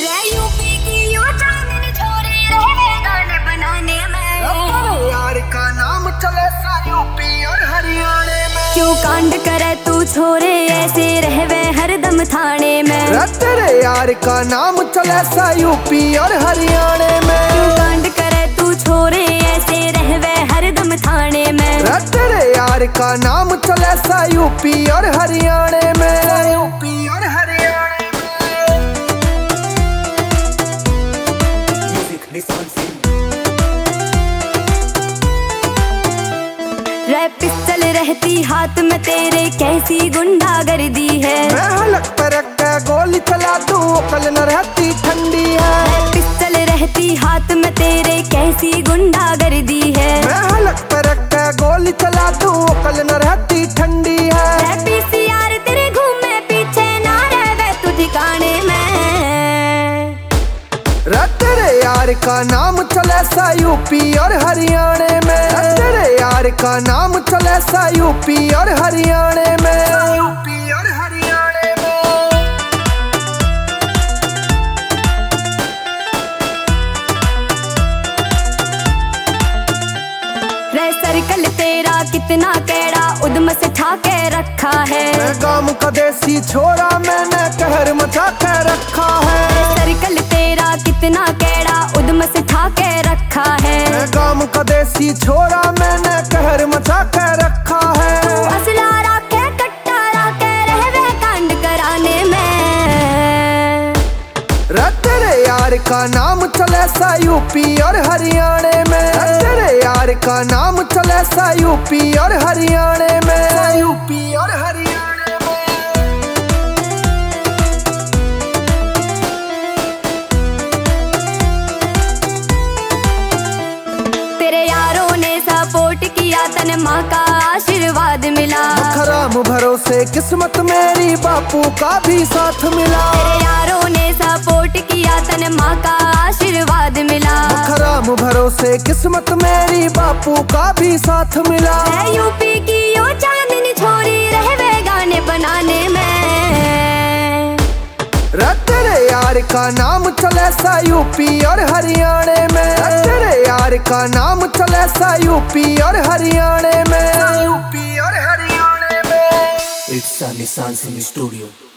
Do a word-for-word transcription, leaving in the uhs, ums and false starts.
UP की यो चांदनी छोरी रहे गाने बनाने में। यार का नाम चले सा यूपी और हरियाणा में। क्यों कांड करे तू छोरे ऐसे रहवे हरदम थाने में। तेरे यार का नाम चले सा यूपी और हरियाणा में। क्यों कांड करे तू छोरे ऐसे रहवे हरदम थाने में। तेरे यार का नाम चले सा यूपी और हरियाणा में। यूपी और हरियाणा रे पिस्टल रहती हाथ में तेरे कैसी गुंडागर्दी है। मैं हलक पे रख के गोली चला दूं कल न रहती ठंडी है। पिस्टल रहती हाथ में तेरे कैसी गुंडागर्दी है। मैं हलक पे रख के गोली चला दूं कल न रहती ठंडी है। पीसीआर तेरे घूमे पीछे ना रहे तू ठिकाने में। तेरे यार का नाम चले सा यूपी और हरियाणा में। तेरे यार का नाम चले सा यूपी और हरियाणा में। यूपी और हरियाणा में। रे सर्कल तेरा कितना कैड़ा उद्म से ठाके रखा है। मैं गांव का देसी छोरा मैंने कहर मचा के रखा है। सर्कल तेरा कितना कैड़ा उद्म से ठाके रखा है। मैं गांव का देसी छोरा मैंने कहर मचा के रखा है। तू असला राखे कट्टा राखे रहवे कांड कराने में। तेरे यार का नाम चले सा यूपी और हरियाणा में। तेरे यार का नाम चले सा यूपी और हरियाणा में। यूपी और हरियाणा में। तेरे यारों ने सपोर्ट किया तने माँ का आशीर्वाद मिला। खराम भरोसे किस्मत मेरी बापू का भी साथ मिला। तेरे यारों ने सपोर्ट किया तने माँ का आशीर्वाद मिला। खराम भरोसे किस्मत मेरी बापू का भी साथ मिला। यूपी की यो चांदनी छोरी रहवे गाने बनाने में। तेरे यार का नाम चले सा यूपी और हरियाणा में। तेरे यार का नाम चले सा यूपी और हरियाणा में। यूपी और हरियाणा में। It's Sunny Sans in the studio.